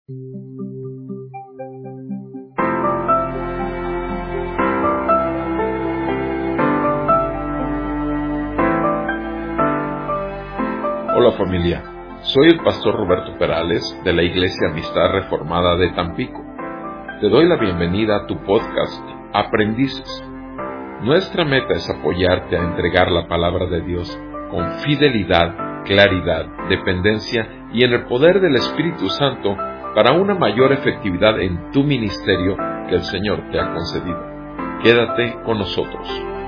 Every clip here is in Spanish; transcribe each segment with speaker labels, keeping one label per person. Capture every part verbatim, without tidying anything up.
Speaker 1: Hola familia, soy el pastor Roberto Perales de la Iglesia Amistad Reformada de Tampico. Te doy la bienvenida a tu podcast Aprendices. Nuestra meta es apoyarte a entregar la palabra de Dios con fidelidad, claridad, dependencia y en el poder del Espíritu Santo para una mayor efectividad en tu ministerio que el Señor te ha concedido. Quédate con nosotros.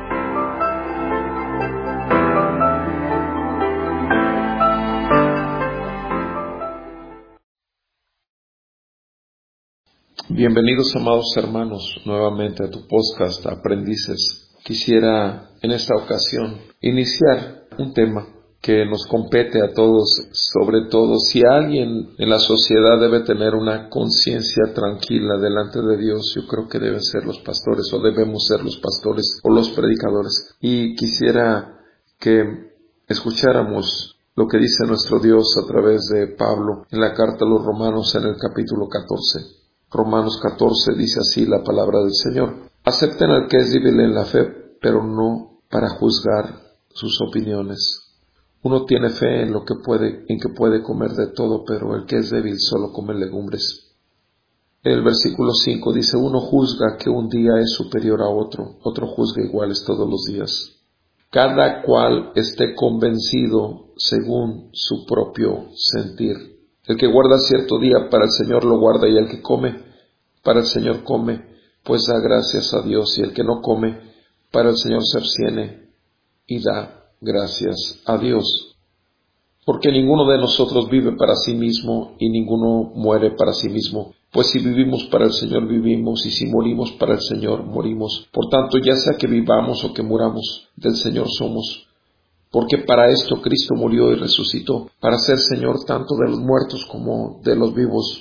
Speaker 1: Bienvenidos, amados hermanos, nuevamente a tu podcast Aprendices. Quisiera en esta ocasión iniciar un tema que nos compete a todos, sobre todo si alguien en la sociedad debe tener una conciencia tranquila delante de Dios, yo creo que deben ser los pastores, o debemos ser los pastores o los predicadores. Y quisiera que escucháramos lo que dice nuestro Dios a través de Pablo en la carta a los Romanos en el capítulo catorce. Romanos catorce dice así la palabra del Señor: acepten al que es débil en la fe, pero no para juzgar sus opiniones. Uno tiene fe en lo que puede, en que puede comer de todo, pero el que es débil solo come legumbres. El versículo cinco dice: uno juzga que un día es superior a otro, otro juzga iguales todos los días. Cada cual esté convencido según su propio sentir. El que guarda cierto día para el Señor lo guarda, y el que come para el Señor come, pues da gracias a Dios, y el que no come para el Señor se abstiene y da gracias a Dios. Porque ninguno de nosotros vive para sí mismo y ninguno muere para sí mismo. Pues si vivimos para el Señor vivimos, y si morimos para el Señor morimos. Por tanto, ya sea que vivamos o que muramos, del Señor somos. Porque para esto Cristo murió y resucitó, para ser Señor tanto de los muertos como de los vivos.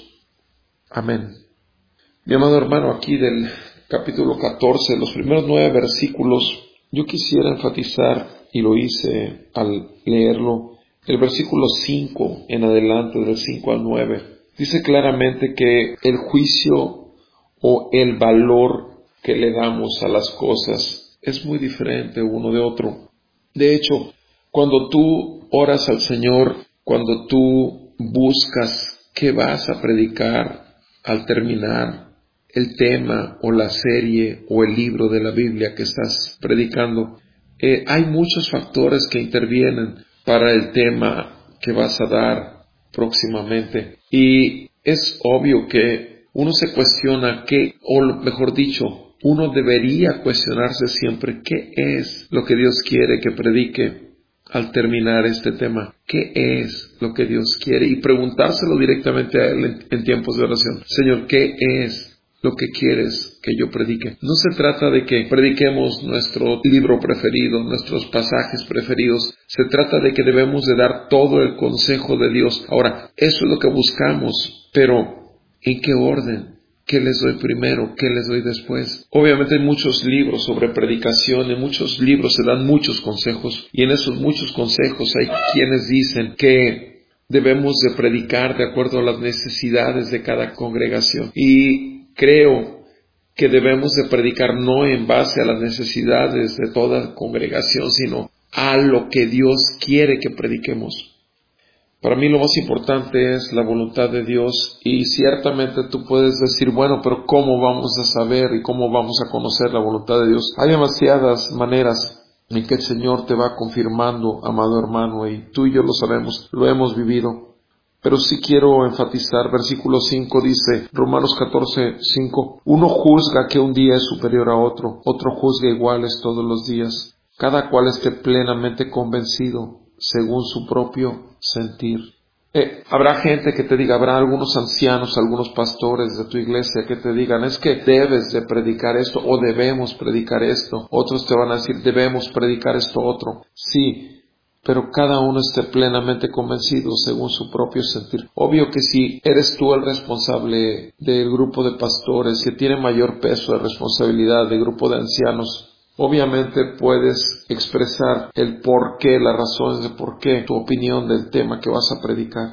Speaker 1: Amén. Mi amado hermano, aquí del capítulo catorce, los primeros nueve versículos, yo quisiera enfatizar, y lo hice al leerlo, el versículo cinco en adelante, del cinco al nueve. Dice claramente que el juicio o el valor que le damos a las cosas es muy diferente uno de otro. De hecho, cuando tú oras al Señor, cuando tú buscas qué vas a predicar al terminar el tema o la serie o el libro de la Biblia que estás predicando, eh, hay muchos factores que intervienen para el tema que vas a dar próximamente. Y es obvio que uno se cuestiona qué, o mejor dicho, uno debería cuestionarse siempre qué es lo que Dios quiere que predique al terminar este tema. ¿Qué es lo que Dios quiere? Y preguntárselo directamente a Él en, en tiempos de oración. Señor, ¿qué es lo que quieres que yo predique? No se trata de que prediquemos nuestro libro preferido, nuestros pasajes preferidos. Se trata de que debemos de dar todo el consejo de Dios. Ahora, eso es lo que buscamos, pero ¿en qué orden? ¿Qué les doy primero? ¿Qué les doy después? Obviamente hay muchos libros sobre predicación, en muchos libros se dan muchos consejos, y en esos muchos consejos hay quienes dicen que debemos de predicar de acuerdo a las necesidades de cada congregación. Y creo que debemos de predicar no en base a las necesidades de toda congregación, sino a lo que Dios quiere que prediquemos. Para mí lo más importante es la voluntad de Dios, y ciertamente tú puedes decir, bueno, pero ¿cómo vamos a saber y cómo vamos a conocer la voluntad de Dios? Hay demasiadas maneras en que el Señor te va confirmando, amado hermano, y tú y yo lo sabemos, lo hemos vivido. Pero sí quiero enfatizar, versículo cinco dice, Romanos catorce, cinco, uno juzga que un día es superior a otro, otro juzga iguales todos los días, cada cual esté plenamente convencido según su propio sentir. Eh, habrá gente que te diga, habrá algunos ancianos, algunos pastores de tu iglesia que te digan, es que debes de predicar esto o debemos predicar esto. Otros te van a decir, debemos predicar esto otro. Sí, pero cada uno esté plenamente convencido según su propio sentir. Obvio que si eres tú el responsable del grupo de pastores que tiene mayor peso de responsabilidad, del grupo de ancianos, obviamente puedes expresar el por qué, las razones de por qué, tu opinión del tema que vas a predicar.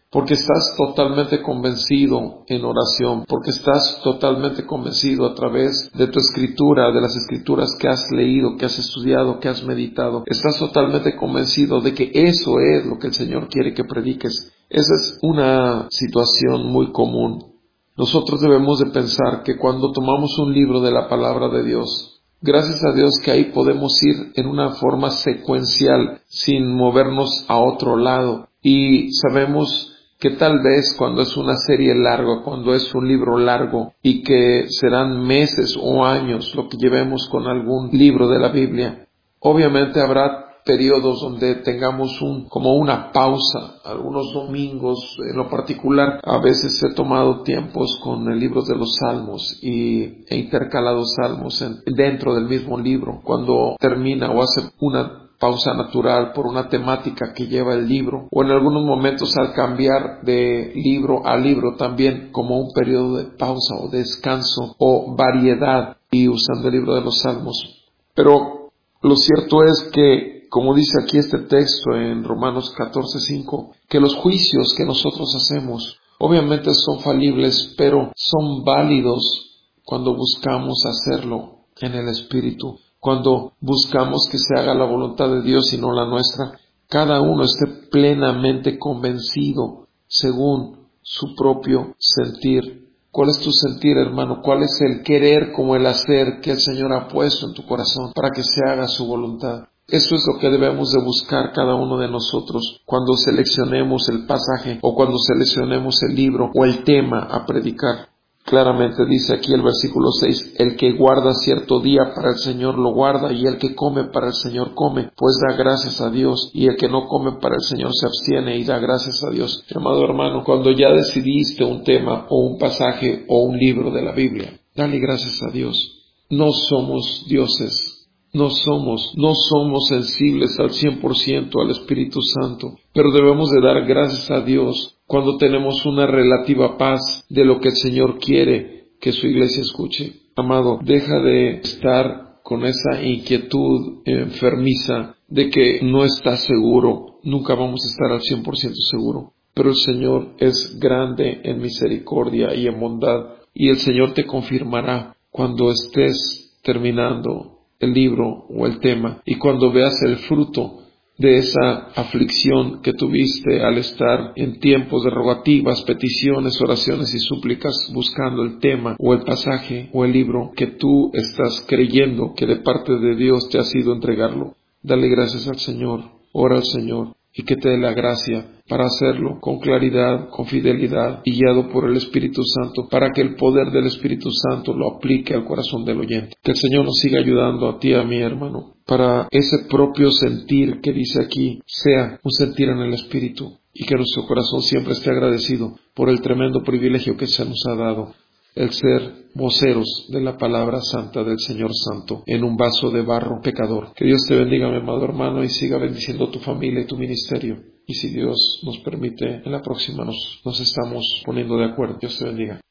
Speaker 1: porque estás totalmente convencido en oración, porque estás totalmente convencido a través de tu escritura, de las escrituras que has leído, que has estudiado, que has meditado. Estás totalmente convencido de que eso es lo que el Señor quiere que prediques. Esa es una situación muy común. Nosotros debemos de pensar que cuando tomamos un libro de la palabra de Dios, gracias a Dios que ahí podemos ir en una forma secuencial, sin movernos a otro lado. Y sabemos que tal vez cuando es una serie larga, cuando es un libro largo y que serán meses o años lo que llevemos con algún libro de la Biblia, obviamente habrá periodos donde tengamos un, como una pausa, algunos domingos en lo particular. A veces he tomado tiempos con el libro de los Salmos y he intercalado salmos en, dentro del mismo libro. Cuando termina o hace una pausa natural por una temática que lleva el libro, o en algunos momentos al cambiar de libro a libro también como un periodo de pausa o descanso o variedad, y usando el libro de los Salmos. Pero lo cierto es que, como dice aquí este texto en Romanos catorce cinco, que los juicios que nosotros hacemos obviamente son falibles, pero son válidos cuando buscamos hacerlo en el Espíritu. Cuando buscamos que se haga la voluntad de Dios y no la nuestra, cada uno esté plenamente convencido según su propio sentir. ¿Cuál es tu sentir, hermano? ¿Cuál es el querer como el hacer que el Señor ha puesto en tu corazón para que se haga su voluntad? Eso es lo que debemos de buscar cada uno de nosotros cuando seleccionemos el pasaje o cuando seleccionemos el libro o el tema a predicar. Claramente dice aquí el versículo seis, el que guarda cierto día para el Señor lo guarda, y el que come para el Señor come, pues da gracias a Dios, y el que no come para el Señor se abstiene y da gracias a Dios. Amado hermano, cuando ya decidiste un tema o un pasaje o un libro de la Biblia, dale gracias a Dios. No somos dioses. No somos, no somos sensibles al cien por ciento al Espíritu Santo, pero debemos de dar gracias a Dios cuando tenemos una relativa paz de lo que el Señor quiere que su iglesia escuche. Amado, deja de estar con esa inquietud enfermiza de que no estás seguro. Nunca vamos a estar al cien por ciento seguro, pero el Señor es grande en misericordia y en bondad, y el Señor te confirmará cuando estés terminando el libro o el tema, y cuando veas el fruto de esa aflicción que tuviste al estar en tiempos de rogativas, peticiones, oraciones y súplicas buscando el tema o el pasaje o el libro que tú estás creyendo que de parte de Dios te ha sido entregarlo. Dale gracias al Señor, ora al Señor y que te dé la gracia para hacerlo con claridad, con fidelidad y guiado por el Espíritu Santo, para que el poder del Espíritu Santo lo aplique al corazón del oyente. Que el Señor nos siga ayudando a ti, a mi hermano, para ese propio sentir que dice aquí sea un sentir en el Espíritu, y que nuestro corazón siempre esté agradecido por el tremendo privilegio que se nos ha dado, el ser voceros de la palabra santa del Señor Santo en un vaso de barro pecador. Que Dios te bendiga, mi amado hermano, y siga bendiciendo tu familia y tu ministerio. Y si Dios nos permite, en la próxima nos, nos estamos poniendo de acuerdo. Dios te bendiga.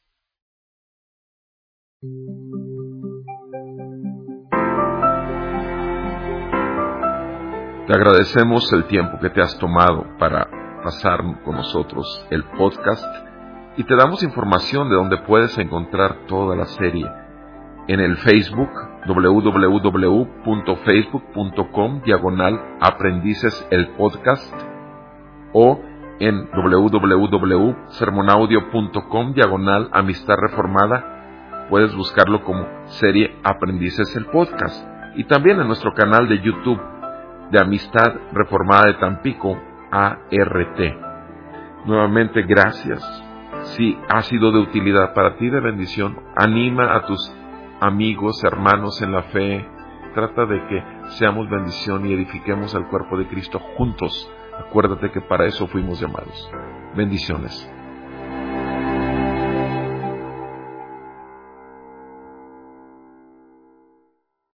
Speaker 2: Te agradecemos el tiempo que te has tomado para pasar con nosotros el podcast, y te damos información de donde puedes encontrar toda la serie en el Facebook doble u doble u doble u punto facebook punto com diagonal aprendices el podcast, o en doble u doble u doble u punto sermonaudio punto com diagonal amistad reformada. Puedes buscarlo como serie Aprendices el Podcast, y también en nuestro canal de YouTube de Amistad Reformada de Tampico, A R T. Nuevamente, gracias. Si ha sido de utilidad para ti, de bendición, anima a tus amigos, hermanos en la fe. Trata de que seamos bendición y edifiquemos al cuerpo de Cristo juntos. Acuérdate que para eso fuimos llamados. Bendiciones.